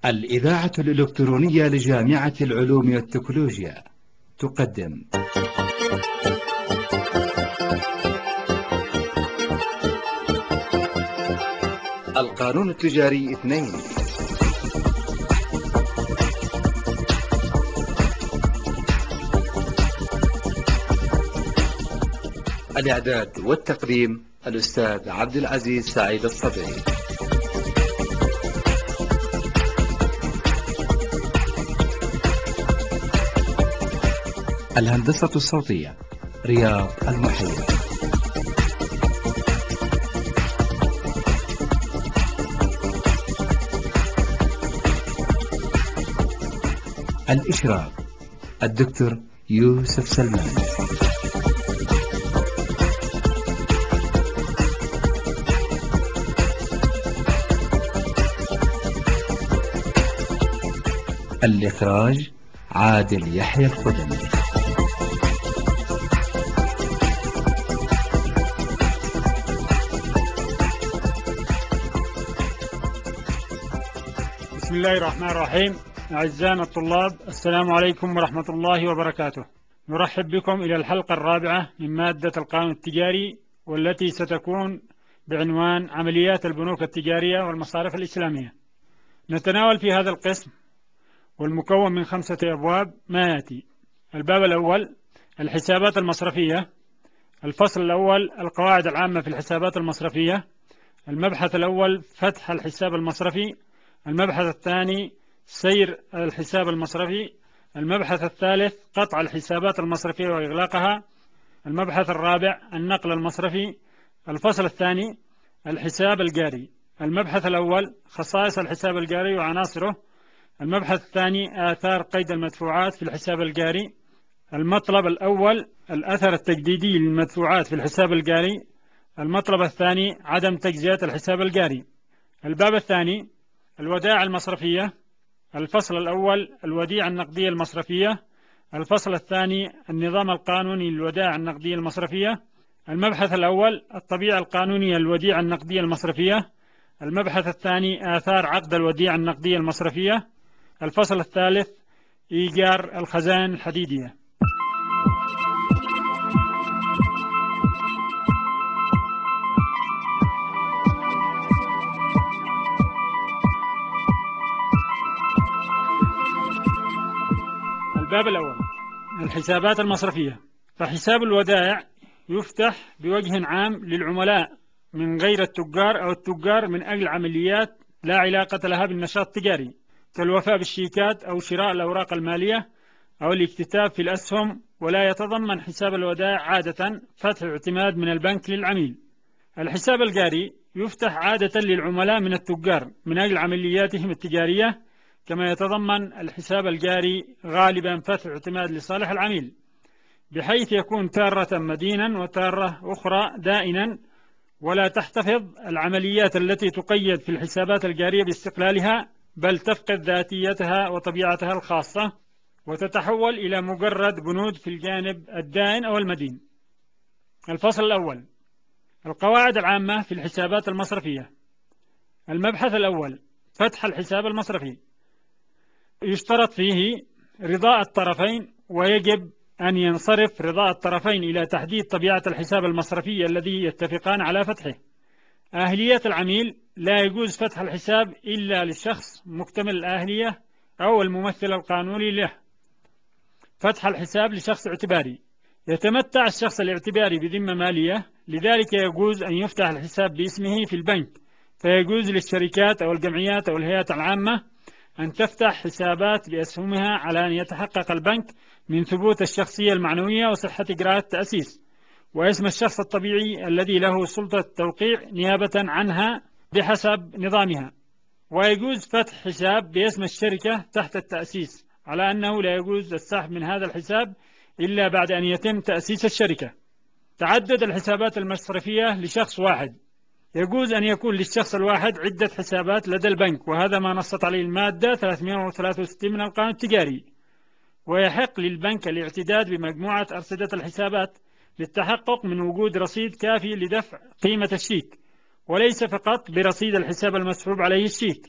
الإذاعة الإلكترونية لجامعة العلوم والتكنولوجيا تقدم القانون التجاري 2. الإعداد والتقديم الأستاذ عبد العزيز سعيد الصدري. الهندسة الصوتية رياض المحيي. الإشراف الدكتور يوسف سلمان. الإخراج عادل يحيى الخدمي. بسم الله الرحمن الرحيم. أعزائنا الطلاب، السلام عليكم ورحمة الله وبركاته. نرحب بكم إلى الحلقة الرابعة من مادة القانون التجاري، والتي ستكون بعنوان عمليات البنوك التجارية والمصارف الإسلامية. نتناول في هذا القسم والمكون من 5 أبواب ما يأتي: الباب الأول الحسابات المصرفية، الفصل الأول القواعد العامة في الحسابات المصرفية، المبحث الأول فتح الحساب المصرفي، المبحث الثاني سير الحساب المصرفي، المبحث الثالث قطع الحسابات المصرفية وإغلاقها، المبحث الرابع النقل المصرفي، الفصل الثاني الحساب الجاري. المبحث الأول خصائص الحساب الجاري وعناصره، المبحث الثاني آثار قيد المدفوعات في الحساب الجاري، المطلب الأول الأثر التجديدي للمدفوعات في الحساب الجاري، المطلب الثاني عدم تجزئة الحساب الجاري. الباب الثاني الودائع المصرفية، الفصل الأول الوديعة النقدية المصرفية، الفصل الثاني النظام القانوني للودائع النقدية المصرفية، المبحث الأول الطبيعة القانونية للوديعة النقدية المصرفية، المبحث الثاني آثار عقد الوديعة النقدية المصرفية، الفصل الثالث إيجار الخزائن الحديدية. الباب الأول الحسابات المصرفية. فحساب الودائع يفتح بوجه عام للعملاء من غير التجار أو التجار من أجل عمليات لا علاقة لها بالنشاط التجاري، كالوفاء بالشيكات أو شراء الأوراق المالية أو الاكتتاب في الأسهم، ولا يتضمن حساب الودائع عادة فتح اعتماد من البنك للعميل. الحساب الجاري يفتح عادة للعملاء من التجار من أجل عملياتهم التجارية، كما يتضمن الحساب الجاري غالبا فتح اعتماد لصالح العميل، بحيث يكون تارة مدينا وتارة أخرى دائنا، ولا تحتفظ العمليات التي تقيد في الحسابات الجارية باستقلالها، بل تفقد ذاتيتها وطبيعتها الخاصة وتتحول إلى مجرد بنود في الجانب الدائن أو المدين. الفصل الأول القواعد العامة في الحسابات المصرفية. المبحث الأول فتح الحساب المصرفي. يشترط فيه رضاء الطرفين، ويجب أن ينصرف رضاء الطرفين إلى تحديد طبيعة الحساب المصرفي الذي يتفقان على فتحه. أهلية العميل: لا يجوز فتح الحساب إلا للشخص مكتمل الأهلية أو الممثل القانوني له. فتح الحساب لشخص اعتباري: يتمتع الشخص الاعتباري بذمة مالية، لذلك يجوز أن يفتح الحساب باسمه في البنك، فيجوز للشركات أو الجمعيات أو الهيئات العامة أن تفتح حسابات بأسهمها على أن يتحقق البنك من ثبوت الشخصية المعنوية وصحة إجراءات التأسيس واسم الشخص الطبيعي الذي له سلطة التوقيع نيابة عنها بحسب نظامها. ويجوز فتح حساب باسم الشركة تحت التأسيس، على أنه لا يجوز السحب من هذا الحساب إلا بعد أن يتم تأسيس الشركة. تعدد الحسابات المصرفية لشخص واحد: يجوز أن يكون للشخص الواحد عدة حسابات لدى البنك، وهذا ما نصت عليه المادة 363 من القانون التجاري. ويحق للبنك الاعتداد بمجموعة أرصدة الحسابات للتحقق من وجود رصيد كافي لدفع قيمة الشيك، وليس فقط برصيد الحساب المسحوب عليه الشيك.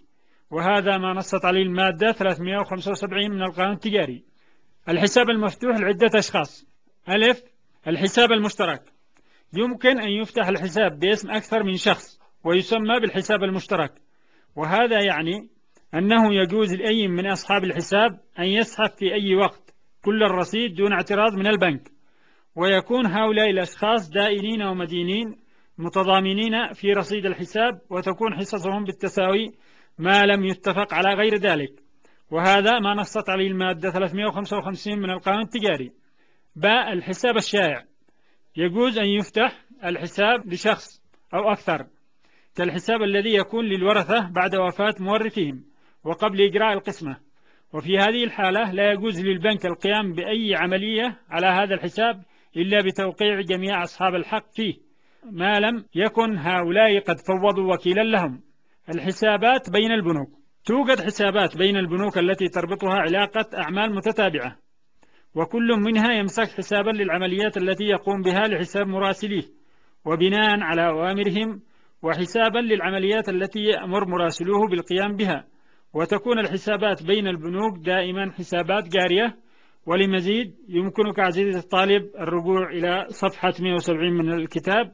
وهذا ما نصت عليه المادة 375 من القانون التجاري. الحساب المفتوح لعدة أشخاص. ألف، الحساب المشترك. يمكن أن يفتح الحساب باسم أكثر من شخص ويسمى بالحساب المشترك، وهذا يعني أنه يجوز لأي من أصحاب الحساب أن يسحب في أي وقت كل الرصيد دون اعتراض من البنك، ويكون هؤلاء الأشخاص دائنين ومدينين متضامنين في رصيد الحساب، وتكون حصصهم بالتساوي ما لم يتفق على غير ذلك، وهذا ما نصت عليه المادة 355 من القانون التجاري. باء، الحساب الشائع. يجوز أن يفتح الحساب لشخص أو أكثر، كالحساب الذي يكون للورثة بعد وفاة مورثهم وقبل إجراء القسمة، وفي هذه الحالة لا يجوز للبنك القيام بأي عملية على هذا الحساب إلا بتوقيع جميع أصحاب الحق فيه، ما لم يكن هؤلاء قد فوضوا وكيلا لهم. الحسابات بين البنوك. توجد حسابات بين البنوك التي تربطها علاقة أعمال متتابعة، وكل منها يمسك حسابا للعمليات التي يقوم بها لحساب مراسليه وبناء على أوامرهم، وحسابا للعمليات التي يأمر مراسلوه بالقيام بها، وتكون الحسابات بين البنوك دائما حسابات جارية. ولمزيد يمكنك عزيزي الطالب الرجوع إلى صفحة 170 من الكتاب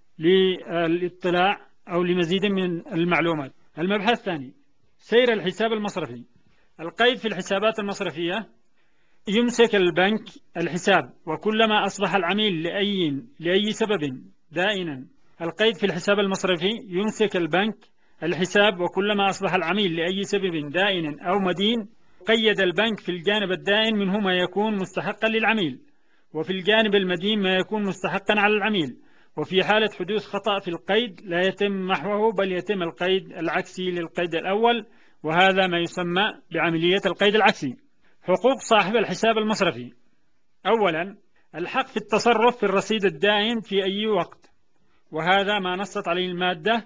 للاطلاع أو لمزيد من المعلومات. المبحث الثاني، سير الحساب المصرفي. القيد في الحسابات المصرفية. يمسك البنك الحساب وكلما أصبح العميل لأي سبب دائنا. القيد في الحساب المصرفي. يمسك البنك الحساب وكلما أصبح العميل لأي سبب دائن أو مدين، قيد البنك في الجانب الدائن منه ما يكون مستحقا للعميل، وفي الجانب المدين ما يكون مستحقا على العميل، وفي حالة حدوث خطأ في القيد لا يتم محوه بل يتم القيد العكسي للقيد الأول، وهذا ما يسمى بعملية القيد العكسي. حقوق صاحب الحساب المصرفي. أولا، الحق في التصرف في الرصيد الدائن في أي وقت، وهذا ما نصت عليه المادة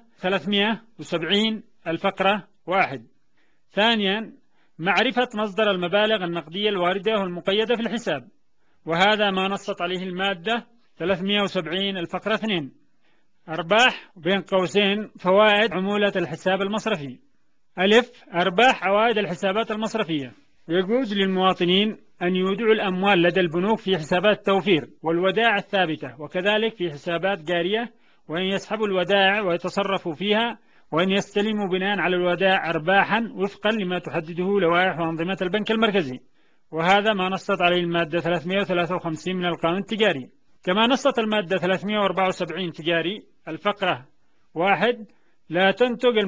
370 الفقرة 1. ثانيا، معرفة مصدر المبالغ النقدية الواردة والمقيدة في الحساب، وهذا ما نصت عليه المادة 370 الفقرة 2. أرباح بين قوسين فوائد عمولة الحساب المصرفي. ألف، أرباح عوائد الحسابات المصرفية. يجوز للمواطنين أن يودعوا الأموال لدى البنوك في حسابات التوفير والودائع الثابتة، وكذلك في حسابات جارية، وأن يسحبوا الودائع ويتصرفوا فيها، وأن يستلموا بناء على الودائع أرباحا وفقا لما تحدده لوائح وأنظمة البنك المركزي، وهذا ما نصت عليه المادة 353 من القانون التجاري. كما نصت المادة 374 تجاري الفقرة 1، لا تنتج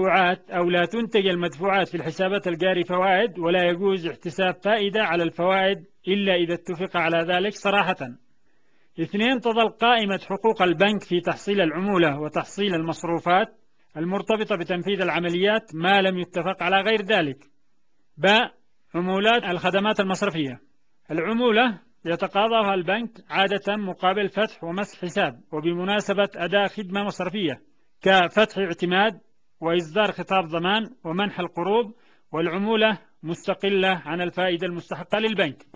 المدفوعات في الحسابات الجاري فوائد، ولا يجوز احتساب فائدة على الفوائد إلا إذا اتفق على ذلك صراحة. 2، تظل قائمة حقوق البنك في تحصيل العمولة وتحصيل المصروفات المرتبطة بتنفيذ العمليات ما لم يتفق على غير ذلك. باء، عمولات الخدمات المصرفية. العمولة يتقاضاها البنك عادة مقابل فتح ومسح حساب وبمناسبة أداء خدمة مصرفية كفتح اعتماد وإصدار خطاب ضمان ومنح القروض، والعمولة مستقلة عن الفائدة المستحقة للبنك.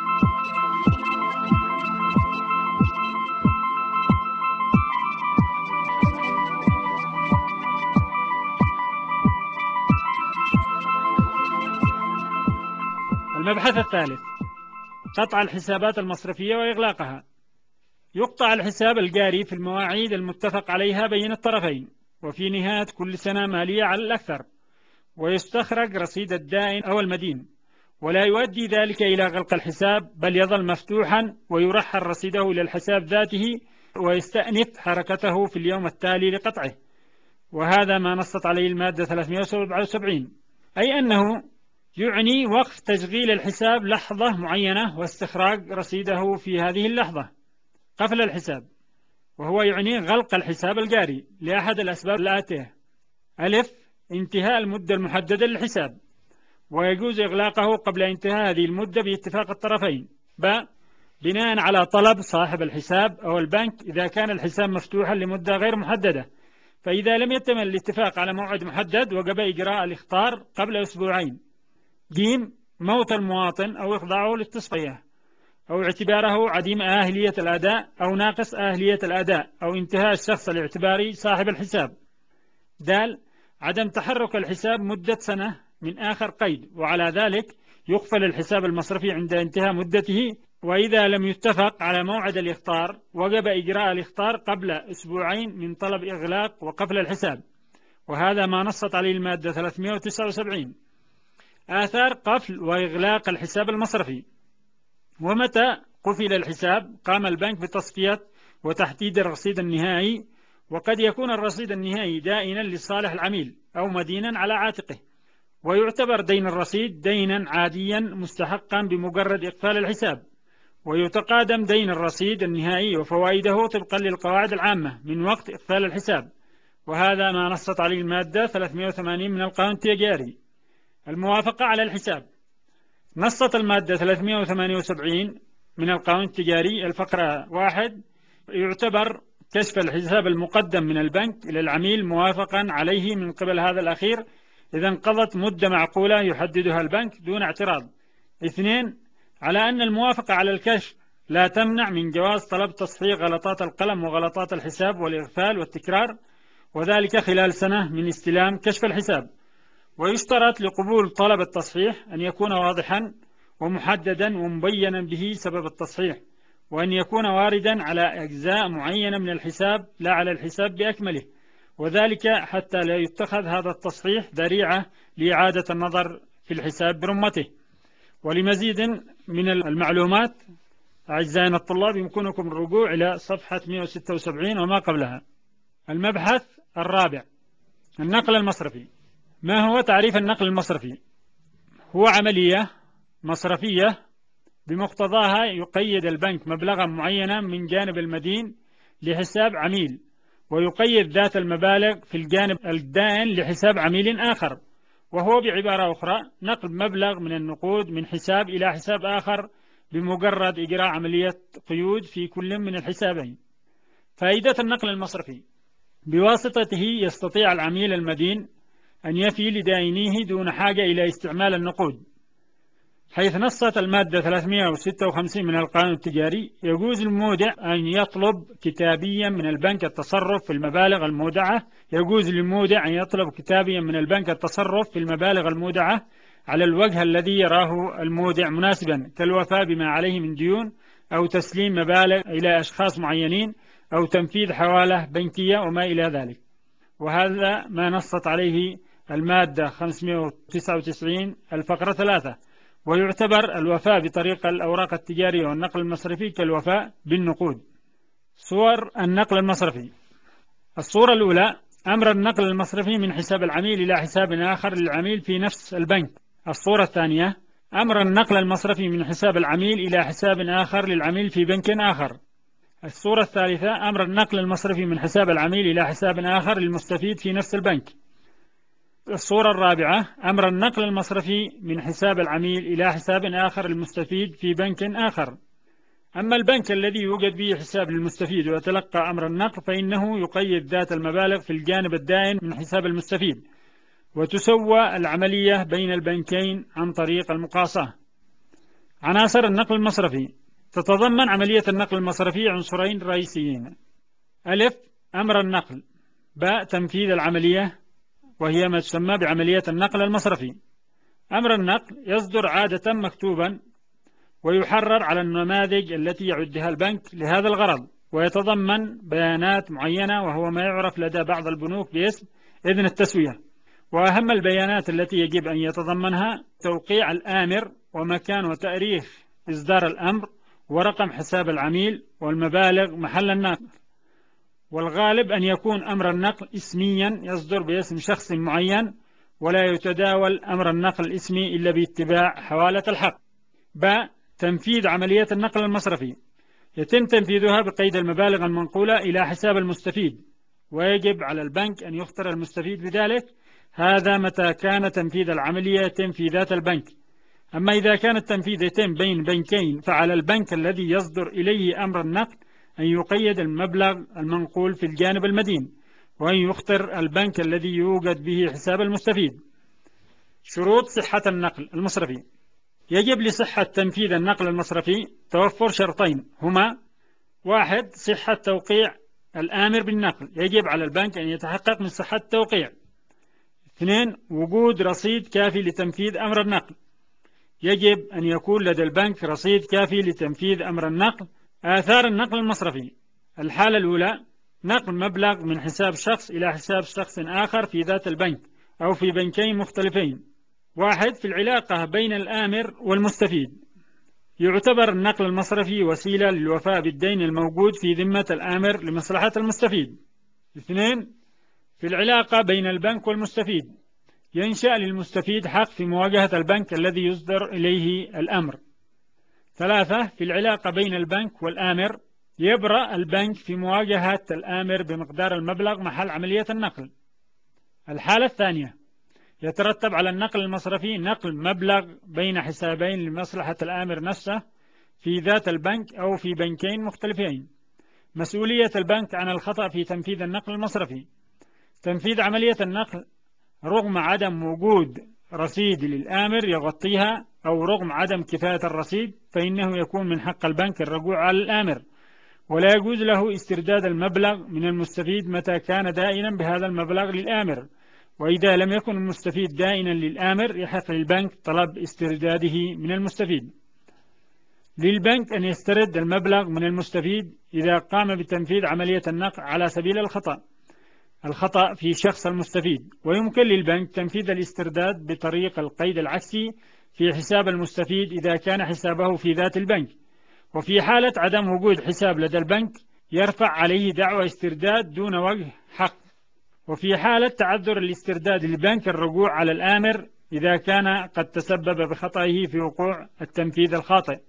المبحث الثالث، قطع الحسابات المصرفية وإغلاقها. يقطع الحساب الجاري في المواعيد المتفق عليها بين الطرفين وفي نهاية كل سنة مالية على الأكثر، ويستخرج رصيد الدائن أو المدين، ولا يؤدي ذلك إلى غلق الحساب، بل يظل مفتوحا ويرحل رصيده إلى الحساب ذاته ويستأنف حركته في اليوم التالي لقطعه، وهذا ما نصت عليه المادة 377، أي أنه يعني وقف تشغيل الحساب لحظة معينة واستخراج رصيده في هذه اللحظة. قفل الحساب، وهو يعني غلق الحساب الجاري لأحد الأسباب الآتية: ألف، انتهاء المدة المحددة للحساب، ويجوز إغلاقه قبل انتهاء هذه المدة باتفاق الطرفين. ب، بناء على طلب صاحب الحساب أو البنك إذا كان الحساب مفتوحا لمدة غير محددة، فإذا لم يتم الاتفاق على موعد محدد وجب إجراء الإخطار قبل أسبوعين. ج، موت المواطن أو إخضاعه للتصفية أو اعتباره عديم أهلية الأداء أو ناقص أهلية الأداء أو انتهاء الشخص الاعتباري صاحب الحساب. د، عدم تحرك الحساب مدة سنة من آخر قيد، وعلى ذلك يقفل الحساب المصرفي عند انتهاء مدته. وإذا لم يتفق على موعد الإخطار وجب إجراء الإخطار قبل أسبوعين من طلب إغلاق وقفل الحساب، وهذا ما نصت عليه المادة 379. آثار قفل وإغلاق الحساب المصرفي. ومتى قفل الحساب قام البنك بتصفية وتحديد الرصيد النهائي، وقد يكون الرصيد النهائي دائنا لصالح العميل أو مدينا على عاتقه، ويعتبر دين الرصيد دينا عاديا مستحقا بمجرد إقفال الحساب، ويتقادم دين الرصيد النهائي وفوائده طبقا للقواعد العامة من وقت إقفال الحساب، وهذا ما نصت عليه المادة 380 من القانون التجاري. الموافقة على الحساب. نصت المادة 378 من القانون التجاري الفقرة 1: يعتبر كشف الحساب المقدم من البنك إلى العميل موافقا عليه من قبل هذا الأخير إذا انقضت مدة معقولة يحددها البنك دون اعتراض. 2: على أن الموافقة على الكشف لا تمنع من جواز طلب تصحيح غلطات القلم وغلطات الحساب والإغفال والتكرار، وذلك خلال سنة من استلام كشف الحساب. ويشترط لقبول طلب التصحيح أن يكون واضحا ومحددا ومبينا به سبب التصحيح، وأن يكون واردا على أجزاء معينة من الحساب لا على الحساب بأكمله، وذلك حتى لا يتخذ هذا التصحيح ذريعة لإعادة النظر في الحساب برمته. ولمزيد من المعلومات أعزائنا الطلاب يمكنكم الرجوع إلى صفحة 176 وما قبلها. المبحث الرابع: النقل المصرفي. ما هو تعريف النقل المصرفي؟ هو عملية مصرفية بمقتضاها يقيد البنك مبلغا معينا من جانب المدين لحساب عميل، ويقيد ذات المبالغ في الجانب الدائن لحساب عميل آخر، وهو بعبارة أخرى نقل مبلغ من النقود من حساب إلى حساب آخر بمجرد إجراء عملية قيود في كل من الحسابين. فائدة النقل المصرفي: بواسطته يستطيع العميل المدين أن يفي لدائنيه دون حاجة إلى استعمال النقود، حيث نصت المادة 356 من القانون التجاري: يجوز للمودع أن يطلب كتابيا من البنك التصرف في المبالغ المودعة. يجوز للمودع أن يطلب كتابيا من البنك التصرف في المبالغ المودعة على الوجه الذي يراه المودع مناسبا، كالوفاء بما عليه من ديون، أو تسليم مبالغ إلى أشخاص معينين، أو تنفيذ حوالة بنكية وما إلى ذلك، وهذا ما نصت عليه المادة 599 الفقرة 3. ويعتبر الوفاء بطريق الأوراق التجارية والنقل المصرفي كالوفاء بالنقود. صور النقل المصرفي: الصورة الأولى: أمر النقل المصرفي من حساب العميل إلى حساب آخر للعميل في نفس البنك. الصورة الثانية: أمر النقل المصرفي من حساب العميل إلى حساب آخر للعميل في بنك آخر. الصورة الثالثة: أمر النقل المصرفي من حساب العميل إلى حساب آخر للمستفيد في نفس البنك. الصورة الرابعة: أمر النقل المصرفي من حساب العميل إلى حساب آخر للمستفيد في بنك آخر. أما البنك الذي يوجد به حساب للمستفيد ويتلقى أمر النقل فإنه يقيد ذات المبالغ في الجانب الدائن من حساب المستفيد، وتسوى العملية بين البنكين عن طريق المقاصة. عناصر النقل المصرفي: تتضمن عملية النقل المصرفي عنصرين رئيسيين: ألف: أمر النقل، باء: تنفيذ العملية وهي ما تسمى بعملية النقل المصرفي. أمر النقل يصدر عادة مكتوبا ويحرر على النماذج التي يعدها البنك لهذا الغرض، ويتضمن بيانات معينة وهو ما يعرف لدى بعض البنوك باسم إذن التسوية. وأهم البيانات التي يجب أن يتضمنها: توقيع الآمر ومكان وتاريخ إصدار الأمر ورقم حساب العميل والمبالغ محل النقل. والغالب أن يكون أمر النقل اسميا يصدر باسم شخص معين، ولا يتداول أمر النقل الاسمي إلا باتباع حوالة الحق. باء: تنفيذ عملية النقل المصرفي يتم تنفيذها بقيد المبالغ المنقولة إلى حساب المستفيد، ويجب على البنك أن يخطر المستفيد بذلك، هذا متى كان تنفيذ العملية يتم في ذات البنك. أما إذا كان التنفيذ يتم بين بنكين فعلى البنك الذي يصدر إليه أمر النقل أن يقيد المبلغ المنقول في الجانب المدين، وأن يخطر البنك الذي يوجد به حساب المستفيد. شروط صحة النقل المصرفي: يجب لصحة تنفيذ النقل المصرفي توفر شرطين، هما: 1. صحة توقيع الآمر بالنقل، يجب على البنك أن يتحقق من صحة التوقيع. 2. وجود رصيد كافي لتنفيذ أمر النقل. يجب أن يكون لدى البنك رصيد كافي لتنفيذ أمر النقل. آثار النقل المصرفي: الحالة الأولى: نقل مبلغ من حساب شخص إلى حساب شخص آخر في ذات البنك أو في بنكين مختلفين. 1. في العلاقة بين الآمر والمستفيد، يعتبر النقل المصرفي وسيلة للوفاء بالدين الموجود في ذمة الآمر لمصلحة المستفيد. 2. في العلاقة بين البنك والمستفيد، ينشأ للمستفيد حق في مواجهة البنك الذي يصدر إليه الأمر. 3. في العلاقة بين البنك والآمر، يبرأ البنك في مواجهة الآمر بمقدار المبلغ محل عملية النقل. الحالة الثانية: يترتب على النقل المصرفي نقل مبلغ بين حسابين لمصلحة الآمر نفسه في ذات البنك أو في بنكين مختلفين. مسؤولية البنك عن الخطأ في تنفيذ النقل المصرفي: تنفيذ عملية النقل رغم عدم وجود رصيد للآمر يغطيها أو رغم عدم كفاية الرصيد، فإنه يكون من حق البنك الرجوع على الآمر، ولا يجوز له استرداد المبلغ من المستفيد متى كان دائنا بهذا المبلغ للآمر. وإذا لم يكن المستفيد دائنا للآمر، يحق للبنك طلب استرداده من المستفيد. للبنك أن يسترد المبلغ من المستفيد إذا قام بتنفيذ عملية النقل على سبيل الخطأ في شخص المستفيد، ويمكن للبنك تنفيذ الاسترداد بطريق القيد العكسي في حساب المستفيد إذا كان حسابه في ذات البنك. وفي حالة عدم وجود حساب لدى البنك، يرفع عليه دعوى استرداد دون وجه حق. وفي حالة تعذر الاسترداد للبنك، الرجوع على الآمر إذا كان قد تسبب بخطئه في وقوع التنفيذ الخاطئ.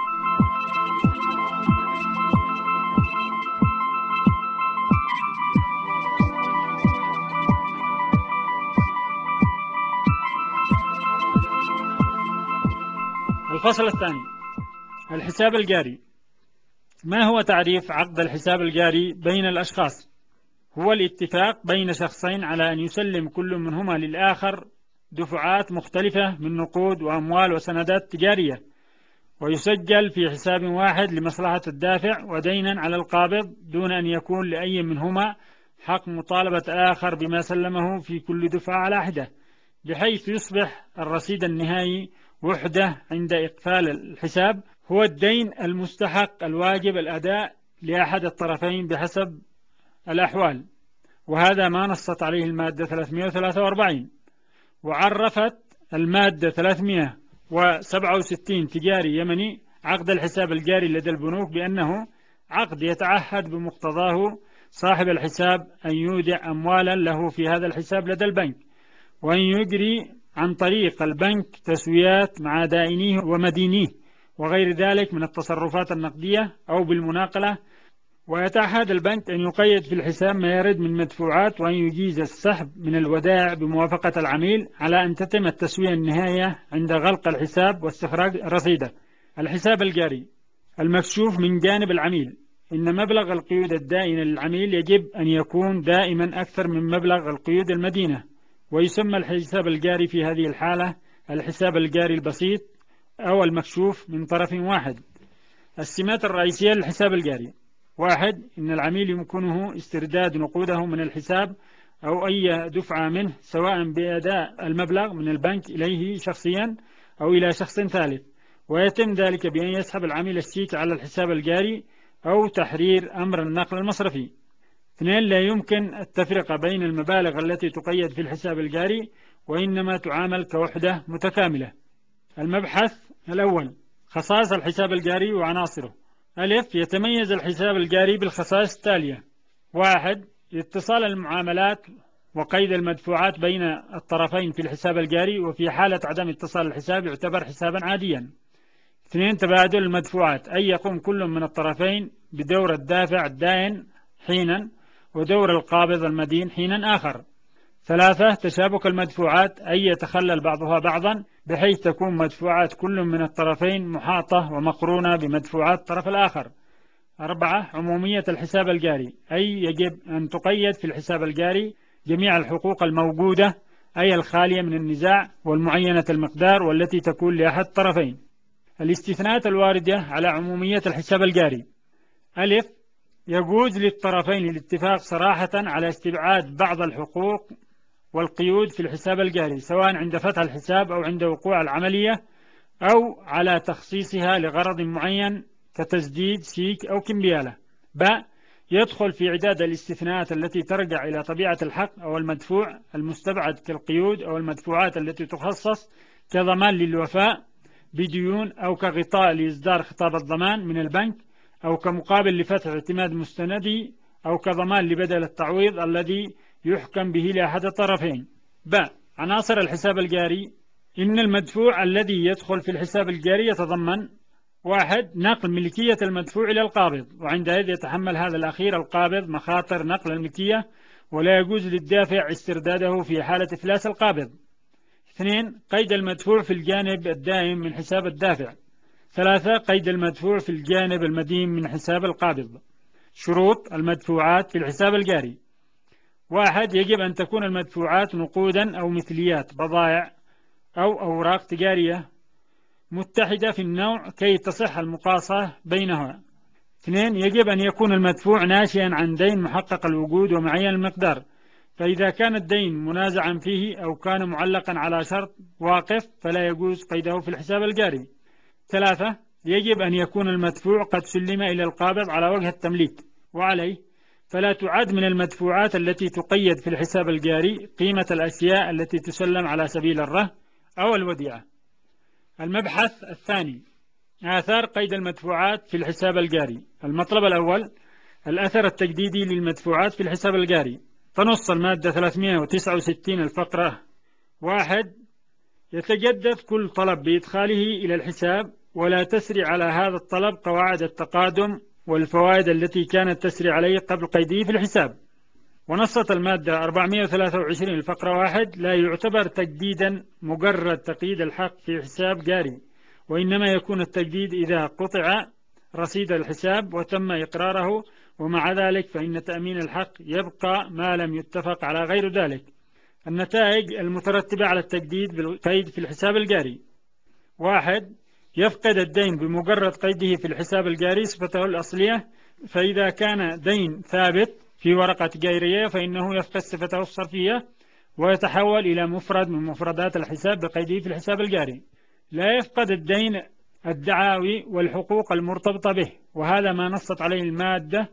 الفصل الثاني: الحساب الجاري. ما هو تعريف عقد الحساب الجاري بين الأشخاص؟ هو الاتفاق بين شخصين على أن يسلم كل منهما للآخر دفعات مختلفة من نقود وأموال وسندات تجارية، ويسجل في حساب واحد لمصلحة الدافع ودينا على القابض، دون أن يكون لأي منهما حق مطالبة الآخر بما سلمه في كل دفعة على حدة، بحيث يصبح الرصيد النهائي وحدة عند إقفال الحساب هو الدين المستحق الواجب الأداء لأحد الطرفين بحسب الأحوال. وهذا ما نصت عليه المادة 343. وعرفت المادة 367 تجاري يمني عقد الحساب الجاري لدى البنوك بأنه عقد يتعهد بمقتضاه صاحب الحساب أن يودع أموالا له في هذا الحساب لدى البنك، وأن يجري عن طريق البنك تسويات مع دائنيه ومدينيه وغير ذلك من التصرفات النقدية أو بالمناقلة. ويتعهد البنك أن يقيد في الحساب ما يرد من مدفوعات، وأن يجيز السحب من الودائع بموافقة العميل على أن تتم التسوية النهائية عند غلق الحساب واستخراج رصيده. الحساب الجاري المكشوف من جانب العميل: إن مبلغ القيود الدائنة للعميل يجب أن يكون دائما أكثر من مبلغ القيود المدينة، ويسمى الحساب الجاري في هذه الحالة الحساب الجاري البسيط أو المكشوف من طرف واحد. السمات الرئيسية للحساب الجاري: 1. إن العميل يمكنه استرداد نقوده من الحساب أو أي دفعة منه، سواء بأداء المبلغ من البنك إليه شخصيا أو إلى شخص ثالث، ويتم ذلك بأن يسحب العميل الشيك على الحساب الجاري أو تحرير أمر النقل المصرفي. 2. لا يمكن التفرقة بين المبالغ التي تقيد في الحساب الجاري، وإنما تعامل كوحدة متكاملة. المبحث الأول: خصائص الحساب الجاري وعناصره. ألف: يتميز الحساب الجاري بالخصائص التالية: 1. اتصال المعاملات وقيد المدفوعات بين الطرفين في الحساب الجاري، وفي حالة عدم اتصال الحساب يعتبر حسابا عاديا. 2. تبادل المدفوعات، أي يقوم كل من الطرفين بدور الدافع الدائن حينا ودور القابض المدين حينا آخر. 3. تشابك المدفوعات، أي يتخلل بعضها بعضا بحيث تكون مدفوعات كل من الطرفين محاطة ومقرونة بمدفوعات الطرف الآخر. 4. عمومية الحساب الجاري، أي يجب أن تقيد في الحساب الجاري جميع الحقوق الموجودة، أي الخالية من النزاع والمعينة المقدار والتي تكون لأحد الطرفين. الاستثناءات الواردة على عمومية الحساب الجاري: ألف: يجوز للطرفين الاتفاق صراحة على استبعاد بعض الحقوق والقيود في الحساب الجاري، سواء عند فتح الحساب أو عند وقوع العملية أو على تخصيصها لغرض معين كتسديد سيك أو كمبيالة. ب. يدخل في عداد الاستثناءات التي ترجع إلى طبيعة الحق أو المدفوع المستبعد كالقيود أو المدفوعات التي تخصص كضمان للوفاء بديون أو كغطاء لإصدار خطاب الضمان من البنك أو كمقابل لفتح اعتماد مستندي أو كضمان لبدل التعويض الذي يحكم به لأحد الطرفين. ب. عناصر الحساب الجاري. إن المدفوع الذي يدخل في الحساب الجاري يتضمن: 1. نقل ملكية المدفوع إلى القابض، وعندئذ يتحمل هذا الأخير القابض مخاطر نقل الملكية ولا يجوز للدافع استرداده في حالة إفلاس القابض. 2. قيد المدفوع في الجانب الدائم من حساب الدافع. 3. قيد المدفوع في الجانب المدين من حساب القابض. شروط المدفوعات في الحساب الجاري: 1. يجب أن تكون المدفوعات نقودا أو مثليات بضائع أو أوراق تجارية متحدة في النوع كي تصح المقاصة بينها. 2. يجب أن يكون المدفوع ناشئا عن دين محقق الوجود ومعين المقدار، فإذا كان الدين منازعا فيه أو كان معلقا على شرط واقف فلا يجوز قيده في الحساب الجاري. 3. يجب أن يكون المدفوع قد سلم إلى القابض على وجه التمليك، وعليه فلا تعد من المدفوعات التي تقيد في الحساب الجاري قيمة الأشياء التي تسلم على سبيل الرهن أو الوديعة. المبحث الثاني: آثار قيد المدفوعات في الحساب الجاري. المطلب الأول: الأثر التجديدي للمدفوعات في الحساب الجاري. تنص المادة 369 الفقرة 1: يتجدد كل طلب بإدخاله إلى الحساب ولا تسري على هذا الطلب قواعد التقادم والفوائد التي كانت تسري عليه قبل قيده في الحساب. ونصت المادة 423 الفقرة 1: لا يعتبر تجديدا مجرد تقييد الحق في حساب جاري، وإنما يكون التجديد إذا قطع رصيد الحساب وتم إقراره، ومع ذلك فإن تأمين الحق يبقى ما لم يتفق على غير ذلك. النتائج المترتبة على التجديد بالقيد في الحساب الجاري: 1. يفقد الدين بمجرد قيده في الحساب الجاري صفته الأصلية، فإذا كان دين ثابت في ورقة جارية فإنه يفقد صفته الصرفية ويتحول إلى مفرد من مفردات الحساب بقيده في الحساب الجاري. لا يفقد الدين الدعاوي والحقوق المرتبطة به، وهذا ما نصت عليه المادة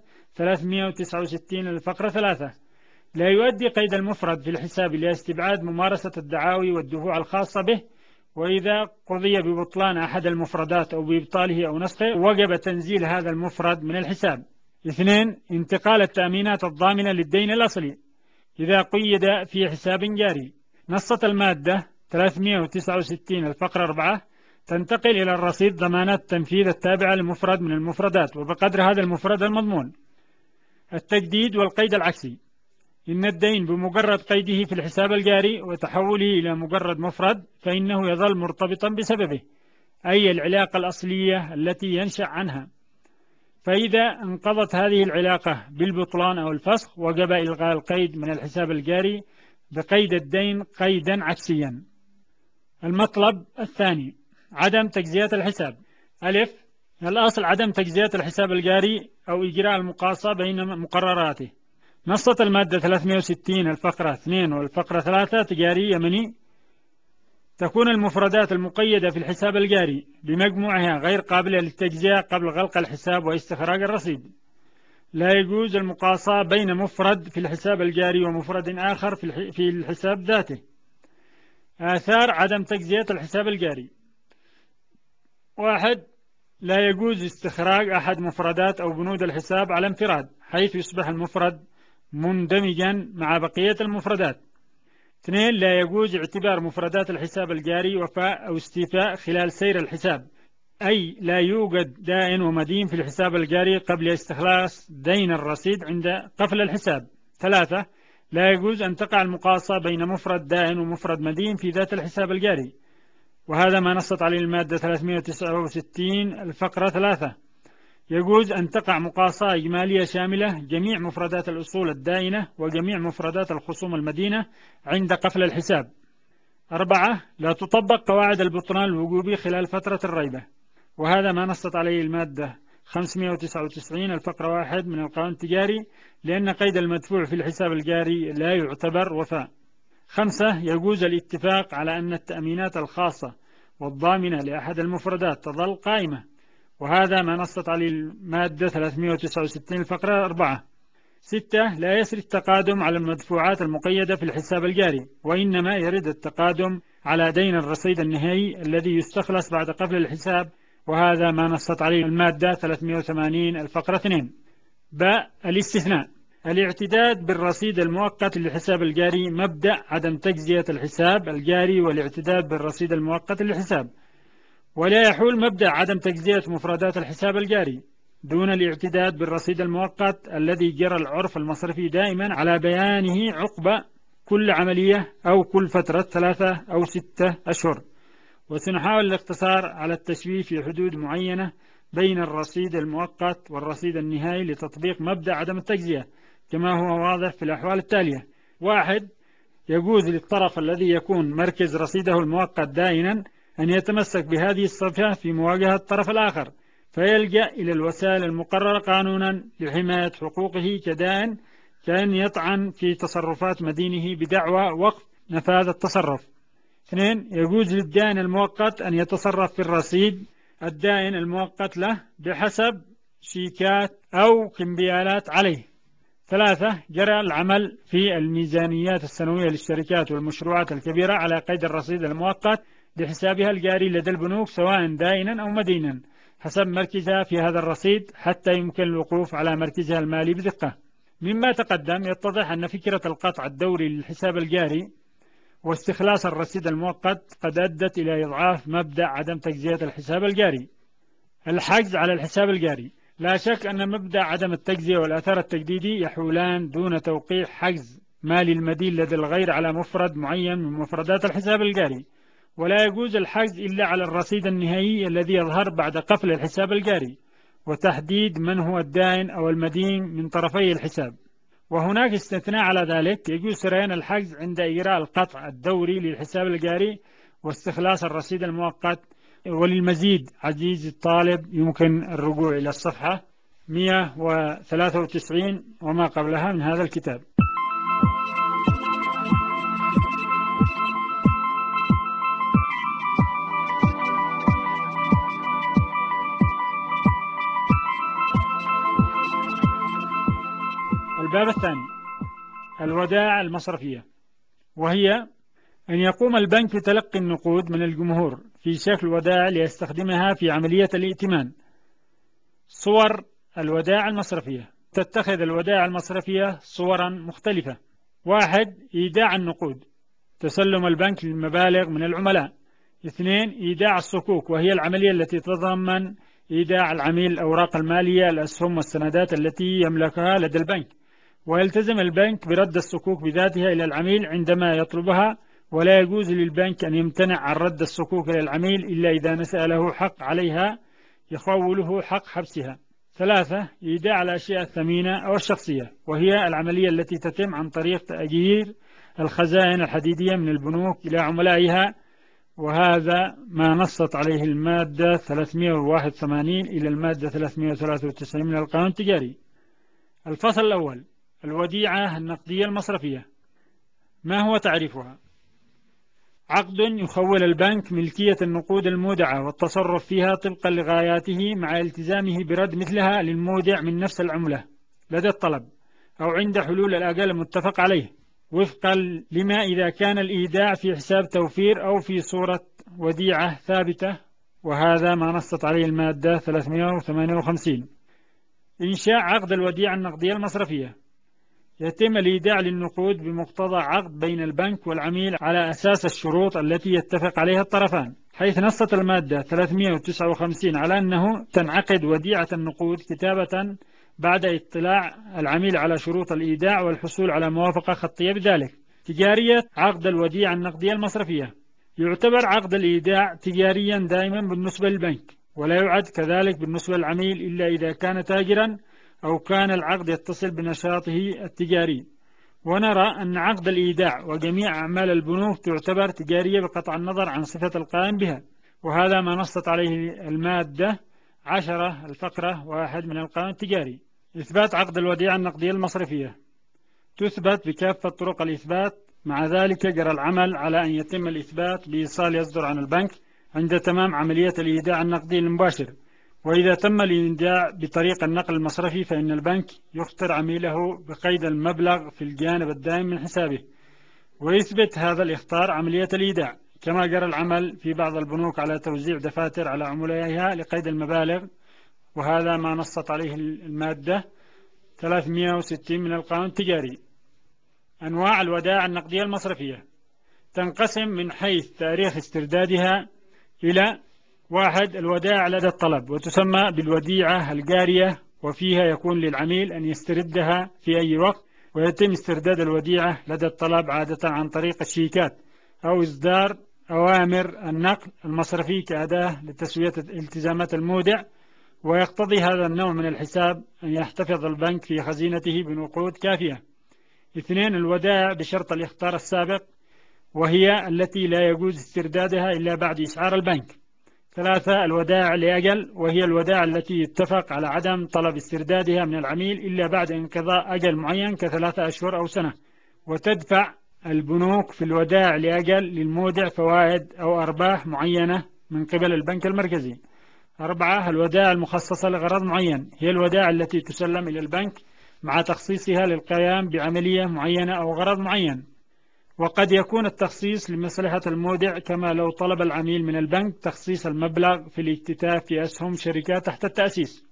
369 الفقرة 3. لا يؤدي قيد المفرد في الحساب لاستبعاد ممارسة الدعاوي والدفوع الخاصة به، وإذا قضي ببطلان أحد المفردات أو بإبطاله أو نسخه وجب تنزيل هذا المفرد من الحساب. 2. انتقال التأمينات الضامنة للدين الأصلي إذا قيد في حساب جاري. نصت المادة 369 الفقرة 4: تنتقل إلى الرصيد ضمانات تنفيذ التابعة لمفرد من المفردات وبقدر هذا المفرد المضمون. التجديد والقيد العكسي: إن الدين بمجرد قيده في الحساب الجاري وتحوله إلى مجرد مفرد فإنه يظل مرتبطا بسببه، أي العلاقة الأصلية التي ينشأ عنها، فإذا انقضت هذه العلاقة بالبطلان أو الفسخ وجب إلغاء القيد من الحساب الجاري بقيد الدين قيدا عكسيا. المطلب الثاني: عدم تجزئة الحساب. ألف: الأصل عدم تجزئة الحساب الجاري أو إجراء المقاصة بين مقرراته. نصت المادة 360 الفقرة 2 والفقرة 3: تجاري يمني: تكون المفردات المقيدة في الحساب الجاري بمجموعها غير قابلة للتجزئة قبل غلق الحساب واستخراج الرصيد. لا يجوز المقاصة بين مفرد في الحساب الجاري ومفرد آخر في الحساب ذاته. آثار عدم تجزئة الحساب الجاري: 1. لا يجوز استخراج أحد مفردات أو بنود الحساب على انفراد حيث يصبح المفرد مندمجا مع بقية المفردات. 2. لا يجوز اعتبار مفردات الحساب الجاري وفاء أو استيفاء خلال سير الحساب، أي لا يوجد دائن ومدين في الحساب الجاري قبل استخلاص دين الرصيد عند قفل الحساب. 3. لا يجوز أن تقع المقاصة بين مفرد دائن ومفرد مدين في ذات الحساب الجاري، وهذا ما نصت عليه المادة 369 الفقرة 3. يجوز أن تقع مقاصة إجمالية شاملة جميع مفردات الأصول الدائنة وجميع مفردات الخصوم المدينة عند قفل الحساب. 4. لا تطبق قواعد البطلان الوجوبي خلال فترة الريبة، وهذا ما نصت عليه المادة 599 الفقرة 1 من القانون التجاري، لأن قيد المدفوع في الحساب الجاري لا يعتبر وفاء. 5. يجوز الاتفاق على أن التأمينات الخاصة والضامنة لأحد المفردات تظل قائمة، وهذا ما نصت عليه المادة 369 الفقرة 4. 6. لا يسري التقادم على المدفوعات المقيدة في الحساب الجاري، وإنما يرد التقادم على دين الرصيد النهائي الذي يستخلص بعد قفل الحساب، وهذا ما نصت عليه المادة 380 الفقرة 2. باء الاستثناء. الاعتداد بالرصيد المؤقت للحساب الجاري مبدأ عدم تجزية الحساب الجاري والاعتداد بالرصيد المؤقت للحساب، ولا يحول مبدأ عدم تجزية مفردات الحساب الجاري دون الاعتداد بالرصيد المؤقت الذي جرى العرف المصرفي دائما على بيانه عقب كل عملية أو كل فترة 3 أو 6 أشهر. وسنحاول الاقتصار على التشبيه في حدود معينة بين الرصيد المؤقت والرصيد النهائي لتطبيق مبدأ عدم التجزية كما هو واضح في الأحوال التالية. 1. يجوز للطرف الذي يكون مركز رصيده المؤقت دائنا أن يتمسك بهذه الصفة في مواجهة الطرف الآخر، فيلجأ إلى الوسائل المقررة قانونا لحماية حقوقه كدائن، كأن يطعن في تصرفات مدينه بدعوى وقف نفاذ التصرف. 2. يجوز للدائن المؤقت أن يتصرف في الرصيد الدائن المؤقت له بحسب شيكات أو كمبيالات عليه. 3. جرى العمل في الميزانيات السنوية للشركات والمشروعات الكبيرة على قيد الرصيد المؤقت لحسابها الجاري لدى البنوك سواء دائنا أو مدينا حسب مركزها في هذا الرصيد حتى يمكن الوقوف على مركزها المالي بدقة. مما تقدم يتضح أن فكرة القطع الدوري للحساب الجاري واستخلاص الرصيد المؤقت قد أدت إلى إضعاف مبدأ عدم تجزية الحساب الجاري. الحجز على الحساب الجاري. لا شك أن مبدأ عدم التجزية والأثر التجديدي يحولان دون توقيع حجز مالي المدين لدى الغير على مفرد معين من مفردات الحساب الجاري، ولا يجوز الحجز إلا على الرصيد النهائي الذي يظهر بعد قفل الحساب الجاري وتحديد من هو الدائن أو المدين من طرفي الحساب. وهناك استثناء على ذلك، يجوز سريان الحجز عند إجراء القطع الدوري للحساب الجاري واستخلاص الرصيد المؤقت. وللمزيد عزيزي الطالب يمكن الرجوع إلى الصفحة 193 وما قبلها من هذا الكتاب. الباب الثاني الودائع المصرفية، وهي أن يقوم البنك بتلقي النقود من الجمهور في شكل ودائع ليستخدمها في عملية الائتمان. صور الودائع المصرفية. تتخذ الودائع المصرفية صورا مختلفة. 1. إيداع النقود، تسلم البنك للمبالغ من العملاء. 2. إيداع الصكوك، وهي العملية التي تتضمن إيداع العميل الأوراق المالية الأسهم والسندات التي يملكها لدى البنك، ويلتزم البنك برد الصكوك بذاتها إلى العميل عندما يطلبها، ولا يجوز للبنك أن يمتنع عن رد الصكوك إلى العميل إلا إذا نشأ له حق عليها يخوله حق حبسها. 3. إيداع الأشياء الثمينة أو الشخصية، وهي العملية التي تتم عن طريق تأجير الخزائن الحديدية من البنوك إلى عملائها، وهذا ما نصت عليه المادة 381 إلى المادة 393 من القانون التجاري. الفصل الأول الوديعة النقدية المصرفية. ما هو تعريفها؟ عقد يخول البنك ملكية النقود المودعة والتصرف فيها طبقا لغاياته مع التزامه برد مثلها للمودع من نفس العملة لدى الطلب أو عند حلول الأجل المتفق عليه، وفقا لما إذا كان الإيداع في حساب توفير أو في صورة وديعة ثابتة، وهذا ما نصت عليه المادة 358. إنشاء عقد الوديعة النقدية المصرفية. يتم الإيداع للنقود بمقتضى عقد بين البنك والعميل على أساس الشروط التي يتفق عليها الطرفان، حيث نصت المادة 359 على أنه تنعقد وديعة النقود كتابة بعد اطلاع العميل على شروط الإيداع والحصول على موافقة خطية بذلك. تجارية عقد الوديعة النقدية المصرفية. يعتبر عقد الإيداع تجاريا دائما بالنسبة للبنك، ولا يعد كذلك بالنسبة للعميل إلا إذا كان تاجرا أو كان العقد يتصل بنشاطه التجاري. ونرى أن عقد الإيداع وجميع أعمال البنوك تعتبر تجارية بقطع النظر عن صفة القائم بها، وهذا ما نصت عليه المادة 10 الفقرة 1 من القانون التجاري. إثبات عقد الوديعة النقدية المصرفية. تثبت بكافة طرق الإثبات مع ذلك جرى العمل على أن يتم الإثبات بإيصال يصدر عن البنك عند تمام عملية الإيداع النقدي المباشر. وإذا تم الإيداع بطريق النقل المصرفي فإن البنك يخطر عميله بقيد المبلغ في الجانب الدائم من حسابه، ويثبت هذا الإخطار عملية الإيداع. كما جرى العمل في بعض البنوك على توزيع دفاتر على عملائها لقيد المبالغ، وهذا ما نصت عليه المادة 360 من القانون التجاري. أنواع الودائع النقدية المصرفية تنقسم من حيث تاريخ استردادها إلى: 1. الودائع لدى الطلب، وتسمى بالوديعة الجارية، وفيها يكون للعميل أن يستردها في أي وقت، ويتم استرداد الوديعة لدى الطلب عادة عن طريق الشيكات أو إصدار أوامر النقل المصرفي كأداة لتسوية التزامات المودع، ويقتضي هذا النوع من الحساب أن يحتفظ البنك في خزينته بنقود كافية. 2. الودائع بشرط الإخطار السابق، وهي التي لا يجوز استردادها إلا بعد إسعار البنك. 3. الودائع لأجل، وهي الودائع التي يتفق على عدم طلب استردادها من العميل إلا بعد انقضاء أجل معين ك3 أشهر أو سنة، وتدفع البنوك في الودائع لأجل للمودع فوائد أو أرباح معينة من قبل البنك المركزي. 4. الودائع المخصصة لغرض معين، هي الودائع التي تسلم إلى البنك مع تخصيصها للقيام بعملية معينة أو غرض معين، وقد يكون التخصيص لمصلحة المودع، كما لو طلب العميل من البنك تخصيص المبلغ في الاكتتاف في أسهم شركات تحت التأسيس.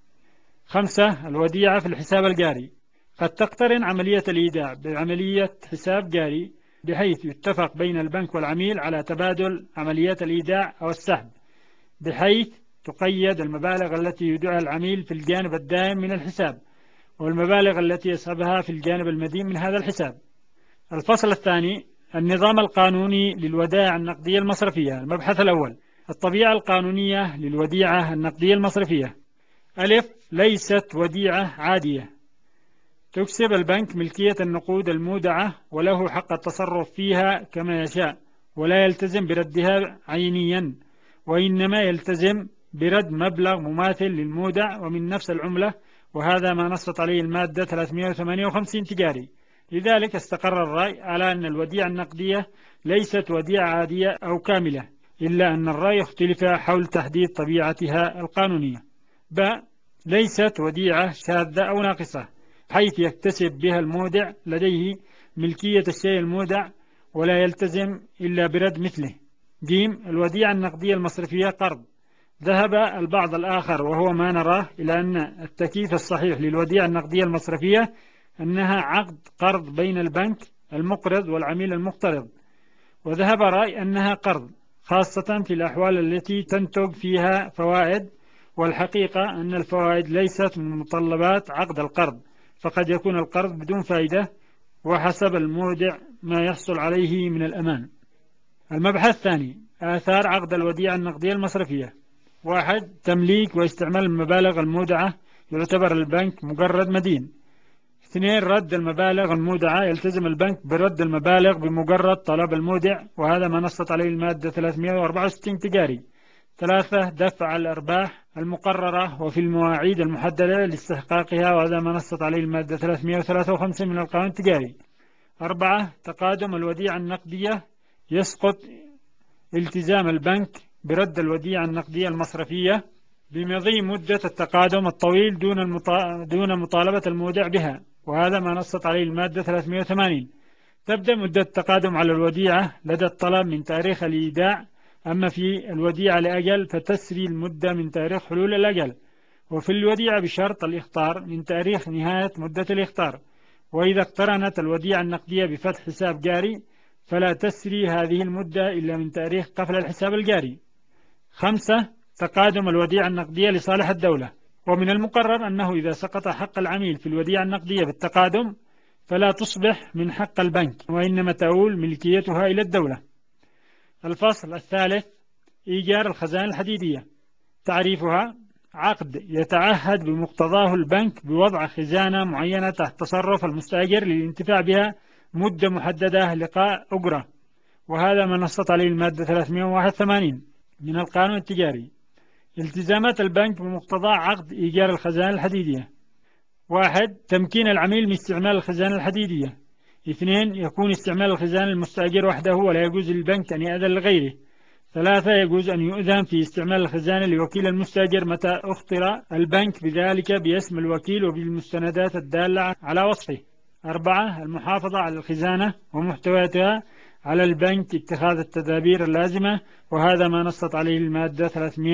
5. الوديعة في الحساب الجاري، قد تقترن عملية الإيداع بعملية حساب جاري، بحيث يتفق بين البنك والعميل على تبادل عمليات الإيداع أو السحب، بحيث تقيد المبالغ التي يودعها العميل في الجانب الدائم من الحساب، والمبالغ التي يسحبها في الجانب المدين من هذا الحساب. الفصل الثاني: النظام القانوني للودائع النقدية المصرفية. المبحث الأول: الطبيعة القانونية للوديعة النقدية المصرفية. ألف: ليست وديعة عادية، تكسب البنك ملكية النقود المودعة وله حق التصرف فيها كما يشاء، ولا يلتزم بردها عينيا، وإنما يلتزم برد مبلغ مماثل للمودع ومن نفس العملة، وهذا ما نصت عليه المادة 358 تجاري. لذلك استقر الرأي على أن الوديعة النقدية ليست وديعة عادية أو كاملة، إلا أن الرأي اختلف حول تحديد طبيعتها القانونية. ب: ليست وديعة شاذة أو ناقصة، حيث يكتسب بها المودع لديه ملكية الشيء المودع ولا يلتزم إلا برد مثله. ج: الوديعة النقدية المصرفية قرض. ذهب البعض الآخر، وهو ما نراه، إلى أن التكييف الصحيح للوديعة النقدية المصرفية أنها عقد قرض بين البنك المقرض والعميل المقترض، وذهب رأي أنها قرض، خاصة في الأحوال التي تنتج فيها فوائد، والحقيقة أن الفوائد ليست من متطلبات عقد القرض، فقد يكون القرض بدون فائدة وحسب المودع ما يحصل عليه من الأمان. المبحث الثاني: آثار عقد الوديعة النقدية المصرفية. 1. تمليك واستعمال المبالغ المودعة، يعتبر البنك مجرد مدين. 2. رد المبالغ المودعة، يلتزم البنك برد المبالغ بمجرد طلب المودع، وهذا ما نصت عليه المادة 364 تجاري. 3. دفع الأرباح المقررة وفي المواعيد المحددة لاستحقاقها، وهذا ما نصت عليه المادة 353 من القانون التجاري. 4. تقادم الوديعة النقدية، يسقط التزام البنك برد الوديعة النقدية المصرفية بمضي مدة التقادم الطويل دون مطالبة المودع بها، وهذا ما نصت عليه المادة 380. تبدأ مدة التقادم على الوديعة لدى الطلب من تاريخ الإيداع، أما في الوديعة لأجل فتسري المدة من تاريخ حلول الأجل، وفي الوديعة بشرط الإخطار من تاريخ نهاية مدة الإخطار. وإذا اقترنت الوديعة النقدية بفتح حساب جاري فلا تسري هذه المدة إلا من تاريخ قفل الحساب الجاري. 5. تقادم الوديعة النقدية لصالح الدولة. ومن المقرر أنه إذا سقط حق العميل في الوديعة النقدية بالتقادم فلا تصبح من حق البنك، وإنما تؤول ملكيتها إلى الدولة. الفصل الثالث: إيجار الخزائن الحديدية. تعريفها: عقد يتعهد بمقتضاه البنك بوضع خزانة معينة تحت تصرف المستأجر للانتفاع بها مدة محددة لقاء أجرة، وهذا ما نصت عليه المادة 381 من القانون التجاري. التزامات البنك بمقتضى عقد إيجار الخزانة الحديدية: 1. تمكين العميل من استعمال الخزانة الحديدية، 2. يكون استعمال الخزانة المستأجر وحده ولا يجوز للبنك أن يأذن لغيره. 3. يجوز أن يؤذن في استعمال الخزانة لوكيل المستأجر متى أخطر البنك بذلك باسم الوكيل وبالمستندات الدالة على وصفه. 4. المحافظة على الخزانة ومحتوياتها على البنك اتخاذ التدابير اللازمة، وهذا ما نصت عليه المادة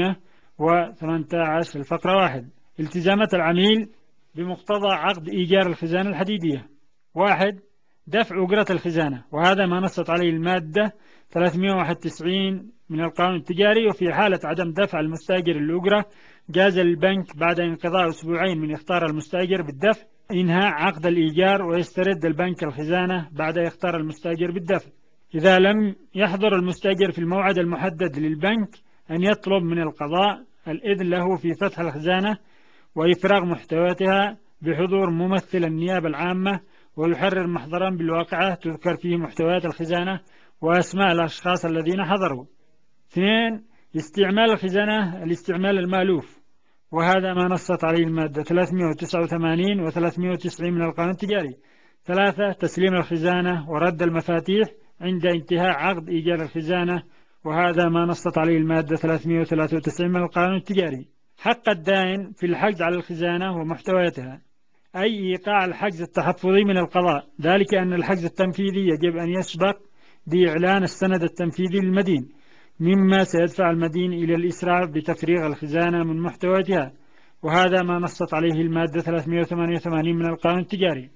318 الفقرة 1. التزامات العميل بمقتضى عقد إيجار الخزانة الحديدية. 1. دفع أجرة الخزانة، وهذا ما نصت عليه المادة 391 من القانون التجاري، وفي حالة عدم دفع المستأجر الأجرة جاز للبنك بعد انقضاء أسبوعين من إخطار المستأجر بالدفع إنهاء عقد الإيجار، ويسترد البنك الخزانة بعد إخطار المستأجر بالدفع. إذا لم يحضر المستأجر في الموعد المحدد للبنك أن يطلب من القضاء الإذن له في فتح الخزانة وإفراغ محتوياتها بحضور ممثل النيابة العامة، ويحرر محضرا بالواقعة تذكر فيه محتويات الخزانة وأسماء الأشخاص الذين حضروا. 2. استعمال الخزانة الاستعمال المألوف، وهذا ما نصت عليه المادة 389 و 390 من القانون التجاري. 3. تسليم الخزانة ورد المفاتيح عند انتهاء عقد إيجار الخزانة، وهذا ما نصت عليه المادة 393 من القانون التجاري. حق الدائن في الحجز على الخزانة ومحتوياتها، أي إيقاع الحجز التحفظي من القضاء، ذلك أن الحجز التنفيذي يجب أن يسبق بإعلان السند التنفيذي للمدين، مما سيدفع المدين إلى الإسراع بتفريغ الخزانة من محتوياتها، وهذا ما نصت عليه المادة 388 من القانون التجاري.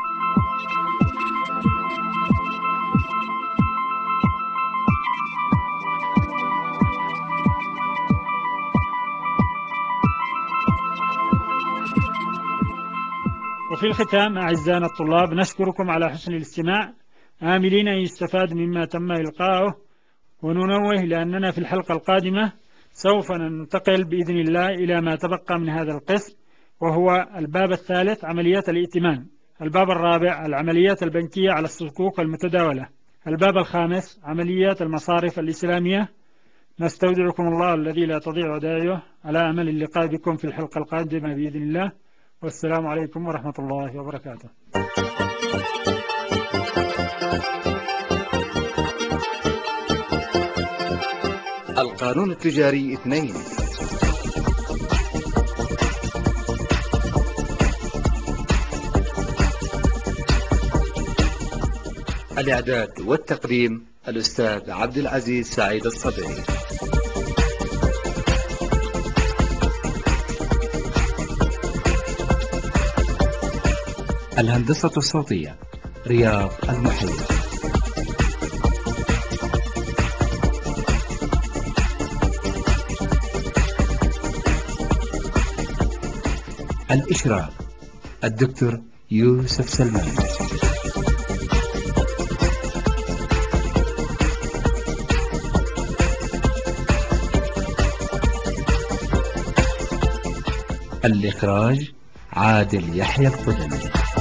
وفي الختام أعزائنا الطلاب، نشكركم على حسن الاستماع، آملين أن يستفاد مما تم إلقاؤه، وننوه لأننا في الحلقة القادمة سوف ننتقل بإذن الله إلى ما تبقى من هذا القسم، وهو الباب الثالث عمليات الائتمان، الباب الرابع العمليات البنكية على الصكوك المتداولة، الباب الخامس عمليات المصارف الإسلامية. نستودعكم الله الذي لا تضيع ودائعه، على أمل اللقاء بكم في الحلقة القادمة بإذن الله، والسلام عليكم ورحمة الله وبركاته. القانون التجاري 2. الإعداد والتقديم الأستاذ عبد العزيز سعيد الصدري. الهندسة الصوتية رياض المحيي. الإشراف الدكتور يوسف سلمان. الإخراج عادل يحيى الخدمي.